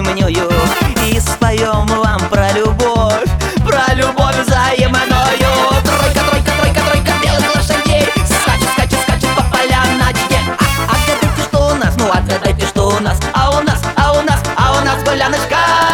зимнюю и споем вам про любовь взаимную. Тройка, тройка, тройка, тройка белых лошадей скачет, скачет, скачет по полям на дне. Отгадайте, что у нас, ну отгадайте, что у нас. А у нас, а у нас, а у нас гуляночка.